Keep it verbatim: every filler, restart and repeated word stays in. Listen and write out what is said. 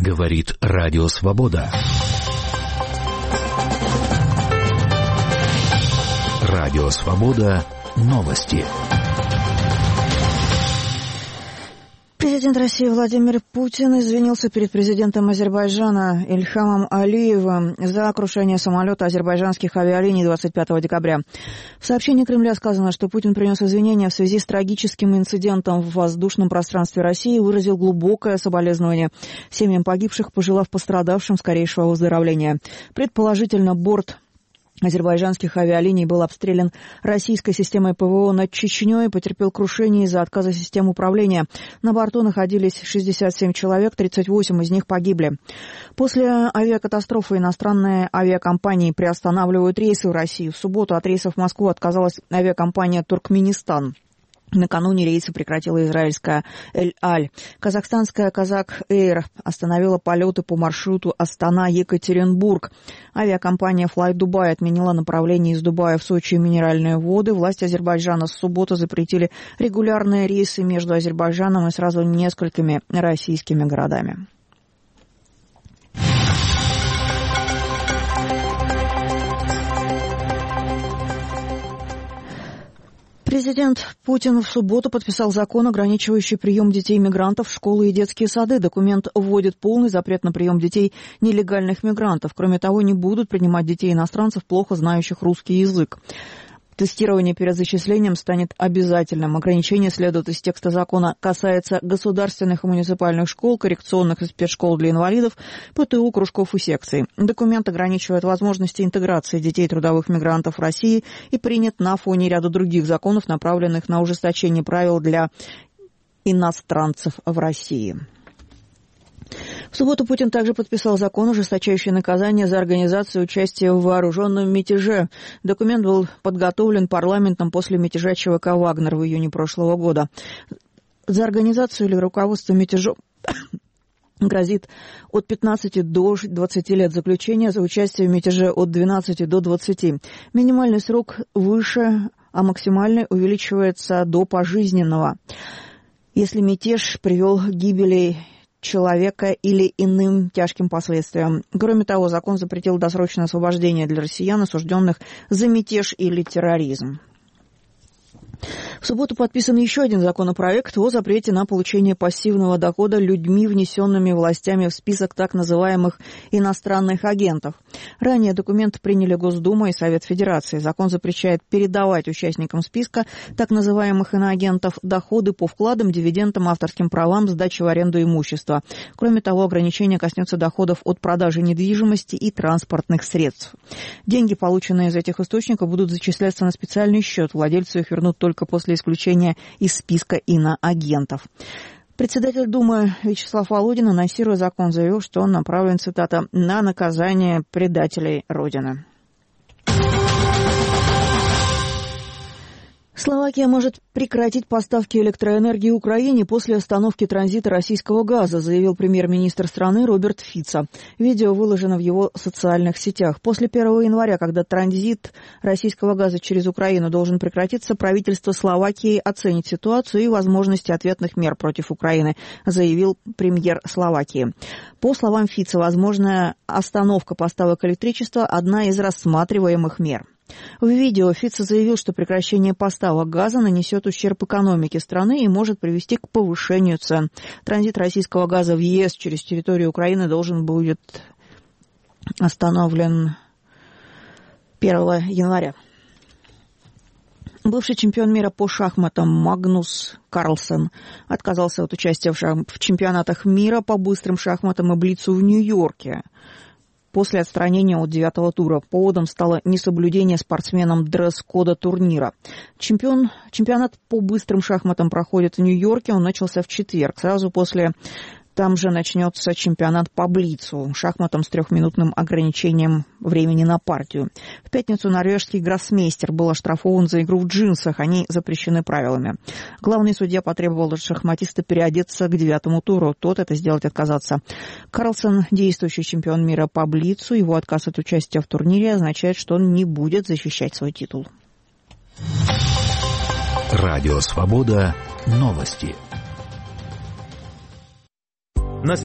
Говорит Радио Свобода. Радио Свобода. Новости. Президент России Владимир Путин извинился перед президентом Азербайджана Ильхамом Алиевым за крушение самолета азербайджанских авиалиний двадцать пятого декабря. В сообщении Кремля сказано, что Путин принес извинения в связи с трагическим инцидентом в воздушном пространстве России и выразил глубокое соболезнование семьям погибших, пожелав пострадавшим скорейшего выздоровления. Предположительно, борт азербайджанских авиалиний был обстрелян российской системой ПВО над Чечней и потерпел крушение из-за отказа систем управления. На борту находились шестьдесят семь человек, тридцать восемь из них погибли. После авиакатастрофы иностранные авиакомпании приостанавливают рейсы в Россию. В субботу от рейсов в Москву отказалась авиакомпания «Туркменистан». Накануне рейсы прекратила израильская «Эль-Аль». Казахстанская «Казак-Эйр» остановила полеты по маршруту Астана-Екатеринбург. Авиакомпания «Флай Дубай» отменила направление из Дубая в Сочи и Минеральные воды. Власти Азербайджана с субботы запретили регулярные рейсы между Азербайджаном и сразу несколькими российскими городами. Президент Путин в субботу подписал закон, ограничивающий прием детей-мигрантов в школы и детские сады. Документ вводит полный запрет на прием детей нелегальных мигрантов. Кроме того, не будут принимать детей-иностранцев, плохо знающих русский язык. Тестирование перед зачислением станет обязательным. Ограничение следует из текста закона. Касается государственных и муниципальных школ, коррекционных и спецшкол для инвалидов, ПТУ, кружков и секций. Документ ограничивает возможности интеграции детей трудовых мигрантов в России и принят на фоне ряда других законов, направленных на ужесточение правил для иностранцев в России. В субботу Путин также подписал закон, ужесточающий наказание за организацию участия в вооруженном мятеже. Документ был подготовлен парламентом после мятежа ЧВК «Вагнер» в июне прошлого года. За организацию или руководство мятежом грозит от пятнадцати до двадцати лет заключения, за участие в мятеже от двенадцати до двадцати. Минимальный срок выше, а максимальный увеличивается до пожизненного, если мятеж привел к гибели человека или иным тяжким последствиям. Кроме того, закон запретил досрочное освобождение для россиян, осужденных за мятеж или терроризм. В субботу подписан еще один законопроект о запрете на получение пассивного дохода людьми, внесенными властями в список так называемых иностранных агентов. Ранее документ приняли Госдума и Совет Федерации. Закон запрещает передавать участникам списка так называемых иноагентов доходы по вкладам, дивидендам, авторским правам, сдаче в аренду имущества. Кроме того, ограничение коснется доходов от продажи недвижимости и транспортных средств. Деньги, полученные из этих источников, будут зачисляться на специальный счет. Владельцу их вернут только после исключения из списка иноагентов. Председатель Думы Вячеслав Володин, анонсируя закон, заявил, что он направлен, цитата, «на наказание предателей Родины». Словакия может прекратить поставки электроэнергии Украине после остановки транзита российского газа, заявил премьер-министр страны Роберт Фицо. Видео выложено в его социальных сетях. После первого января, когда транзит российского газа через Украину должен прекратиться, правительство Словакии оценит ситуацию и возможности ответных мер против Украины, заявил премьер Словакии. По словам Фицо, возможная остановка поставок электричества – одна из рассматриваемых мер. В видео Фицо заявил, что прекращение поставок газа нанесет ущерб экономике страны и может привести к повышению цен. Транзит российского газа в ЕС через территорию Украины должен будет остановлен первого января. Бывший чемпион мира по шахматам Магнус Карлсен отказался от участия в, шах... в чемпионатах мира по быстрым шахматам и блицу в Нью-Йорке после отстранения от девятого тура. Поводом стало несоблюдение спортсменам дресс-кода турнира. Чемпион, чемпионат по быстрым шахматам проходит в Нью-Йорке. Он начался в четверг. Сразу после там же начнется чемпионат по блицу, шахматам с трехминутным ограничением времени на партию. В пятницу норвежский гроссмейстер был оштрафован за игру в джинсах. Они запрещены правилами. Главный судья потребовал от шахматиста переодеться к девятому туру. Тот это сделать отказаться. Карлсен, действующий чемпион мира по блицу, его отказ от участия в турнире означает, что он не будет защищать свой титул. Радио Свобода. Новости.